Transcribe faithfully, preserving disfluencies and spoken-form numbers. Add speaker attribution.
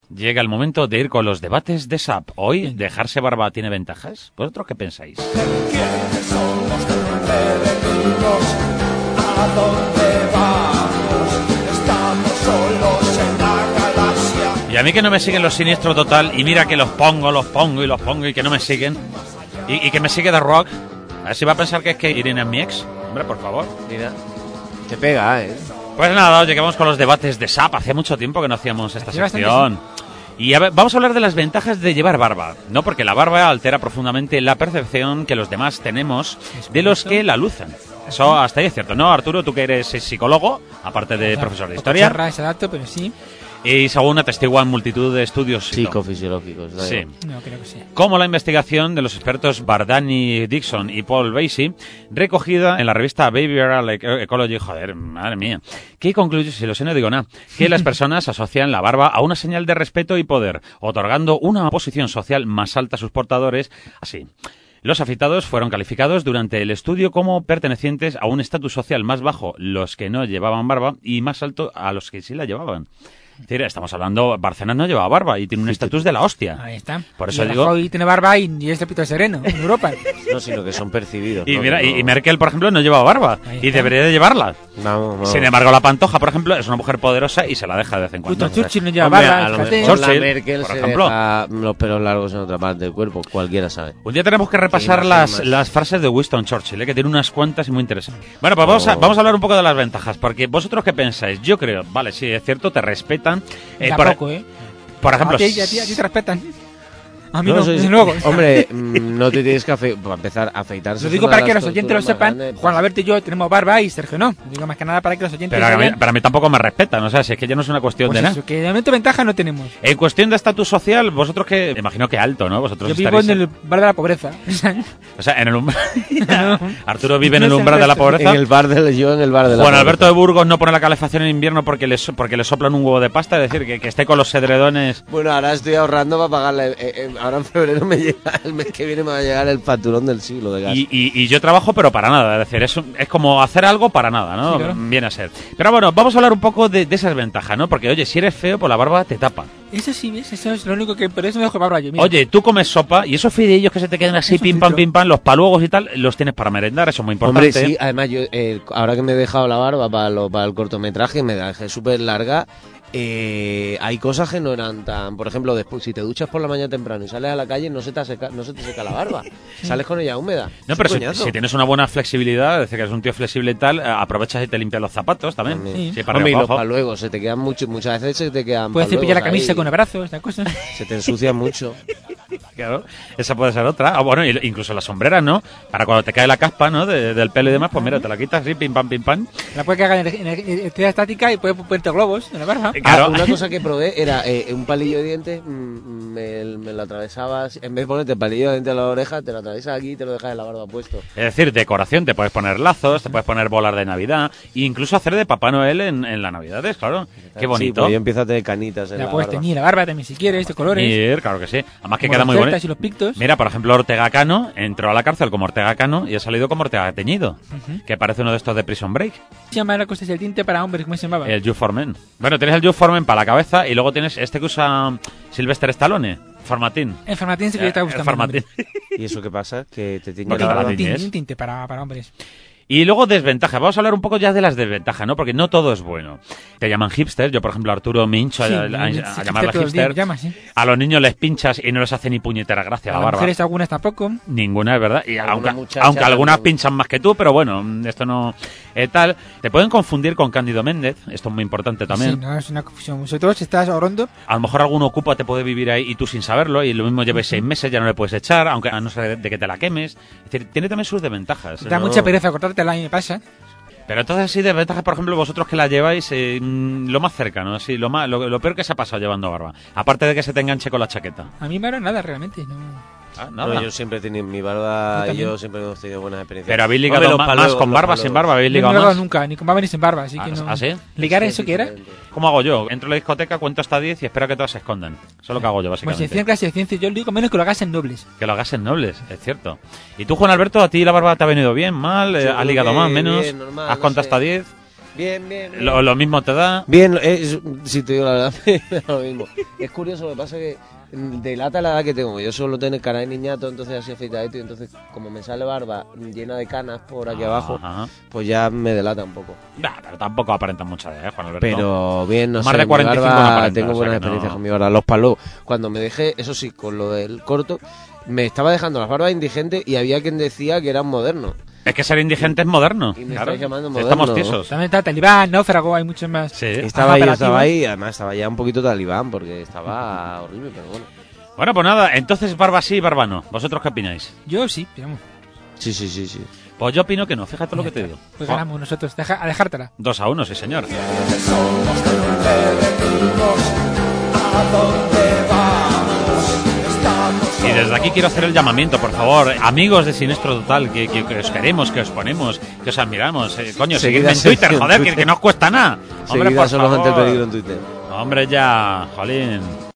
Speaker 1: Llega el momento de ir con los debates de S A P. Hoy, ¿dejarse barba tiene ventajas? ¿Vosotros qué pensáis?
Speaker 2: ¿Quiénes somos peregrinos? ¿A dónde vamos? Estamos solos en la galaxia.
Speaker 1: Y a mí que no me siguen los Siniestro Total, y mira que los pongo, los pongo y los pongo y que no me siguen. Y, y que me sigue The Rock. A ver si va a pensar que es que Irene es mi ex. Hombre, por favor.
Speaker 3: Mira, te pega, ¿eh?
Speaker 1: Pues nada, oye, que vamos con los debates de S A P. Hacía mucho tiempo que no hacíamos esta sección. Y a ver, vamos a hablar de las ventajas de llevar barba, ¿no? Porque la barba altera profundamente la percepción que los demás tenemos de los que la lucen. Eso hasta ahí es cierto, ¿no, Arturo? Tú que eres psicólogo, aparte de profesor de historia.
Speaker 4: Charra ese dato, pero sí.
Speaker 1: Y según atestiguan multitud de estudios
Speaker 3: psicofisiológicos. ¿No?
Speaker 1: Sí.
Speaker 4: No, creo que sí.
Speaker 1: Como la investigación de los expertos Bardani Dixon y Paul Vasey, recogida en la revista Behavioral Ecology, joder, madre mía, que concluye, si lo sé no digo nada, que las personas asocian la barba a una señal de respeto y poder, otorgando una posición social más alta a sus portadores, así. Los afeitados fueron calificados durante el estudio como pertenecientes a un estatus social más bajo los que no llevaban barba y más alto a los que sí la llevaban. Es decir, estamos hablando, Barcelona no lleva barba y tiene un estatus de la hostia.
Speaker 4: Ahí está.
Speaker 1: Por eso
Speaker 4: y
Speaker 1: digo...
Speaker 4: Rajoy tiene barba y, y es Pito Sereno en Europa.
Speaker 3: No, sino que son percibidos.
Speaker 1: Y
Speaker 3: ¿no?
Speaker 1: mira,
Speaker 3: no...
Speaker 1: y Merkel, por ejemplo, no lleva barba y debería de llevarla.
Speaker 3: No, no.
Speaker 1: Sin embargo, la Pantoja, por ejemplo, es una mujer poderosa y se la deja de vez en cuando.
Speaker 4: Puto Churchill no lleva
Speaker 3: Hombre,
Speaker 4: barba.
Speaker 3: a lo
Speaker 4: fíjate.
Speaker 3: mejor la
Speaker 1: Churchill,
Speaker 3: Merkel
Speaker 1: por
Speaker 3: se
Speaker 1: ejemplo.
Speaker 3: deja los pelos largos en otra parte del cuerpo, cualquiera sabe.
Speaker 1: Un día tenemos que repasar
Speaker 3: Sí,
Speaker 1: las,
Speaker 3: más.
Speaker 1: las frases de Winston Churchill, ¿eh? Que tiene unas cuantas y muy interesantes. Bueno, pues vamos a,
Speaker 3: Oh.
Speaker 1: vamos a hablar un poco de las ventajas, porque vosotros qué pensáis. Yo creo, vale, sí, es cierto, te respetan. Eh, por,
Speaker 4: Tampoco, ¿eh?
Speaker 1: por ejemplo,
Speaker 4: A ti, a ti, a ti te respetan. A mí no,
Speaker 3: soy-
Speaker 4: desde luego.
Speaker 3: Hombre, mm, no te tienes que afe- para empezar a afeitarse.
Speaker 4: Lo
Speaker 3: es
Speaker 4: digo
Speaker 3: una
Speaker 4: para
Speaker 3: de
Speaker 4: que
Speaker 3: las
Speaker 4: los oyentes lo
Speaker 3: torturas más
Speaker 4: sepan.
Speaker 3: grandes.
Speaker 4: Juan Alberto y yo tenemos barba y Sergio no. Digo más que nada para que los oyentes
Speaker 1: pero a, mí,
Speaker 4: sepan.
Speaker 1: pero a mí tampoco me respetan, o sea, si es que ya no es una cuestión
Speaker 4: Pues
Speaker 1: de nada.
Speaker 4: eso, que de momento ventaja no tenemos.
Speaker 1: En cuestión de estatus social, vosotros que, imagino que alto, ¿no? Vosotros
Speaker 4: Yo vivo
Speaker 1: estaréis
Speaker 4: en el bar de la pobreza.
Speaker 1: O sea, en el umbral. Arturo vive en
Speaker 4: No
Speaker 1: el
Speaker 4: es el
Speaker 1: umbral de la
Speaker 4: resto.
Speaker 1: pobreza.
Speaker 3: En el bar del yo en el bar de la
Speaker 1: Juan
Speaker 3: pobreza.
Speaker 1: Alberto de Burgos no pone la calefacción en invierno porque le, so- porque le soplan un huevo de pasta, es decir, que, que esté con los edredones.
Speaker 3: Bueno, ahora estoy ahorrando para pagarle. eh, eh, ahora en febrero me llega, el mes que viene me va a llegar el facturón del siglo de gas.
Speaker 1: Y, y, y yo trabajo, pero para nada. Es decir, es, un- es como hacer algo para nada, ¿no?
Speaker 4: Sí, claro.
Speaker 1: Viene a ser. Pero bueno, vamos a hablar un poco de, de esas ventajas, ¿no? Porque, oye, si eres feo, pues la barba te tapa.
Speaker 4: Eso sí, ¿ves? Eso es lo único que... Por eso me dejo barba yo. Mira.
Speaker 1: Oye, tú comes sopa y esos fideillos que se te quedan así,
Speaker 4: Eso
Speaker 1: pim pam,
Speaker 4: filtro.
Speaker 1: pim pam, los paluegos y tal, los tienes para merendar, eso es muy importante.
Speaker 3: Hombre, sí, además yo, eh, ahora que me he dejado la barba para, lo, para el cortometraje, me la dejé súper larga. Eh, hay cosas que no eran tan. Por ejemplo, después, si te duchas por la mañana temprano y sales a la calle, no se te, seca, no se te seca la barba. Sales con ella húmeda.
Speaker 1: No,
Speaker 3: Es un
Speaker 1: pero si,
Speaker 3: coñazo.
Speaker 1: si tienes una buena flexibilidad, es decir, que eres un tío flexible y tal, eh, aprovechas y te limpias los zapatos también.
Speaker 3: También.
Speaker 1: Sí, para
Speaker 3: Hombre, y
Speaker 1: arriba,
Speaker 3: los
Speaker 1: para abajo.
Speaker 3: paluegos, se te quedan mucho, muchas veces se te quedan.
Speaker 4: Puedes cepillar la
Speaker 3: paluegos
Speaker 4: camisa
Speaker 3: ahí.
Speaker 4: con abrazos, estas cosas.
Speaker 3: Se te ensucia mucho.
Speaker 1: Claro, esa puede ser otra. Ah, bueno, y- incluso las sombreras, ¿no? Para cuando te cae la caspa, ¿no? De- del pelo y demás, pues mira, te la quitas así, pim pam, pim pam.
Speaker 4: La puedes cargar en electricidad estática y puedes ponerte globos en la barba.
Speaker 1: Claro.
Speaker 3: Ah, una cosa que probé era eh, un palillo de dientes, mm, me, me lo atravesabas, en vez de ponerte el palillo de dientes a la oreja, te lo atravesas aquí y te lo dejas en la barba puesto.
Speaker 1: Es decir, decoración, te puedes poner lazos, te puedes poner bolas de Navidad, e incluso hacer de Papá Noel en, en las Navidades, claro. Qué
Speaker 3: Sí,
Speaker 1: bonito.
Speaker 3: pues yo empiezo a tener canitas en
Speaker 4: La
Speaker 3: la
Speaker 4: puedes
Speaker 3: barba.
Speaker 4: teñir la barba también si quieres, de colores.
Speaker 1: Y, claro que sí. Además que
Speaker 4: como
Speaker 1: queda
Speaker 4: las
Speaker 1: muy
Speaker 4: celtas
Speaker 1: bonito.
Speaker 4: y los pictos.
Speaker 1: Mira, por ejemplo, Ortega Cano entró a la cárcel como Ortega Cano y ha salido como Ortega Teñido,
Speaker 4: Ujú.
Speaker 1: que parece uno de estos de Prison Break.
Speaker 4: Se llama la cosa del tinte para hombres, ¿cómo se llamaba?
Speaker 1: El You for Men. Bueno, tienes el You for Men para la cabeza y luego tienes este que usa Sylvester Stallone, Formatín.
Speaker 4: El formatín sí que yo estaba
Speaker 1: Eh,
Speaker 4: buscando.
Speaker 1: Formatín.
Speaker 3: ¿Y eso qué pasa? Que te tiñe
Speaker 1: Porque
Speaker 3: la
Speaker 1: para
Speaker 3: barba.
Speaker 1: ti-
Speaker 4: Un
Speaker 1: es.
Speaker 4: tinte, un tinte para, para hombres.
Speaker 1: Y luego desventajas. Vamos a hablar un poco ya de las desventajas, ¿no? Porque no todo es bueno. Te llaman hipster. Yo, por ejemplo, Arturo me hincho
Speaker 4: Sí,
Speaker 1: a, a-
Speaker 4: el-
Speaker 1: a
Speaker 4: el
Speaker 1: llamarla
Speaker 4: todo el día
Speaker 1: hipster.
Speaker 4: me llama, sí.
Speaker 1: A los niños les pinchas y no les hace ni puñetera gracia
Speaker 4: A
Speaker 1: la
Speaker 4: las
Speaker 1: barba.
Speaker 4: mujeres algunas tampoco.
Speaker 1: Ninguna, es verdad. Y
Speaker 3: Alguna
Speaker 1: aunque,
Speaker 3: muchacha
Speaker 1: aunque algunas
Speaker 3: también.
Speaker 1: pinchan más que tú, pero bueno, esto no eh, tal. Te pueden confundir con Cándido Méndez. Esto es muy importante también.
Speaker 4: Sí, no, es una confusión. Sobre todo si estás ahorrando.
Speaker 1: A lo mejor algún ocupa te puede vivir ahí y tú sin saberlo, y lo mismo lleves seis meses, ya no le puedes echar, aunque a no ser de que te la quemes. Es decir, tiene también sus desventajas.
Speaker 4: Da
Speaker 1: ¿no?
Speaker 4: mucha pereza cortártela y me pasa.
Speaker 1: Pero entonces sí, desventajas, por ejemplo, vosotros que la lleváis eh, mm, lo más cercano, así, lo, más, lo, lo peor que se ha pasado llevando barba. Aparte de que se te enganche con la chaqueta.
Speaker 4: A mí me hará nada realmente. No.
Speaker 1: Ah,
Speaker 3: No,
Speaker 1: nada.
Speaker 3: yo siempre he tenido mi barba
Speaker 4: Yo
Speaker 3: y
Speaker 4: también.
Speaker 3: yo siempre hemos tenido buenas experiencias.
Speaker 1: Pero habéis
Speaker 3: Hombre,
Speaker 1: ligado
Speaker 3: los
Speaker 1: ma-
Speaker 3: paluegos,
Speaker 1: más con
Speaker 3: los
Speaker 1: barba, sin
Speaker 3: paluegos.
Speaker 1: barba, habéis
Speaker 4: Yo no
Speaker 1: ligado
Speaker 4: lo he
Speaker 1: más.
Speaker 4: dado nunca, ni con barba ni sin barba, así
Speaker 1: Ah,
Speaker 4: que no.
Speaker 1: ¿ah, sí?
Speaker 4: ¿Ligar
Speaker 3: Es
Speaker 4: eso qué era?
Speaker 3: diferente.
Speaker 1: ¿Cómo hago yo? Entro a la discoteca, cuento hasta diez y espero que todas se escondan. Eso es lo que hago yo,
Speaker 4: Pues si
Speaker 1: básicamente.
Speaker 4: decían clase de ciencias, yo lo digo menos que lo hagas en nobles.
Speaker 1: Que lo hagas en nobles, es cierto. ¿Y tú, Juan Alberto, a ti la barba te ha venido bien, mal? Eh,
Speaker 3: Yo
Speaker 1: ¿Has
Speaker 3: creo
Speaker 1: ligado
Speaker 3: que
Speaker 1: más, menos?
Speaker 3: bien, normal,
Speaker 1: ¿Has
Speaker 3: no
Speaker 1: contado
Speaker 3: sé.
Speaker 1: hasta diez?
Speaker 3: Bien, bien, bien.
Speaker 1: Lo, lo mismo te da.
Speaker 3: Bien, es, si te digo la verdad, me da lo mismo. Es curioso, lo que pasa es que delata la edad que tengo. Yo suelo tener cara de niñato, entonces así afeitadito, y entonces como me sale barba llena de canas por aquí abajo,
Speaker 1: Ajá.
Speaker 3: pues ya me delata un poco.
Speaker 1: Nah, pero tampoco aparenta mucha edad, ¿eh, Juan Alberto?
Speaker 3: Pero bien, no
Speaker 1: Más
Speaker 3: sé,
Speaker 1: de
Speaker 3: mi
Speaker 1: cuarenta y cinco
Speaker 3: barba,
Speaker 1: no aparenta,
Speaker 3: tengo
Speaker 1: o sea
Speaker 3: buenas
Speaker 1: que
Speaker 3: experiencias
Speaker 1: no.
Speaker 3: con mi barba. Los palos, cuando me dejé, eso sí, con lo del corto, me estaba dejando las barbas indigentes y había quien decía que eran modernos.
Speaker 1: Es que ser indigente es moderno.
Speaker 3: Y me
Speaker 1: claro.
Speaker 3: estáis llamando
Speaker 1: Estamos
Speaker 3: moderno.
Speaker 1: tiesos.
Speaker 4: También está Talibán, Náufrago, hay muchos más.
Speaker 1: Sí.
Speaker 3: Estaba
Speaker 4: Ajá,
Speaker 3: ahí,
Speaker 4: operativos.
Speaker 3: estaba ahí, además estaba ya un poquito talibán porque estaba horrible, pero bueno.
Speaker 1: Bueno, pues nada, entonces barba sí, barba no. ¿Vosotros qué opináis?
Speaker 4: Yo sí, piramos.
Speaker 3: Sí, sí, sí, sí.
Speaker 1: Pues yo opino que no, fíjate lo que te digo.
Speaker 4: Pues
Speaker 1: Jo,
Speaker 4: ganamos nosotros, deja, a dejártela.
Speaker 1: Dos a uno, sí señor.
Speaker 2: Somos que venimos, ¿a dónde vamos? Estamos
Speaker 1: Y desde aquí quiero hacer el llamamiento, por favor, amigos de Sinestro Total, que, que- que os queremos, que os ponemos, que os admiramos. Eh, coño, seguidme en
Speaker 3: Seguidlas
Speaker 1: Twitter,
Speaker 3: en
Speaker 1: joder, que,
Speaker 3: Twitter.
Speaker 1: que no os cuesta nada. Hombre,
Speaker 3: Seguida
Speaker 1: por
Speaker 3: solo ante el
Speaker 1: favor.
Speaker 3: peligro en Twitter.
Speaker 1: Hombre, ya, jolín.